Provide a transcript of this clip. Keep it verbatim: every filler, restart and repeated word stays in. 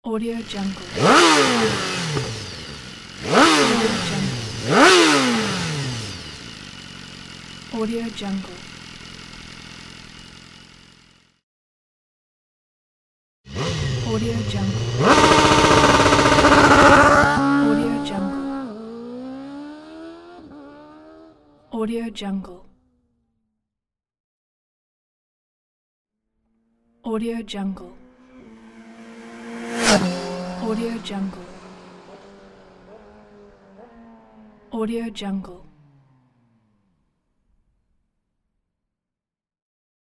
Audio Jungle. Audio Jungle. Audio Jungle. Audio Jungle. Audio Jungle. Audio Jungle. Audio Jungle. Audio Jungle. Audio Jungle.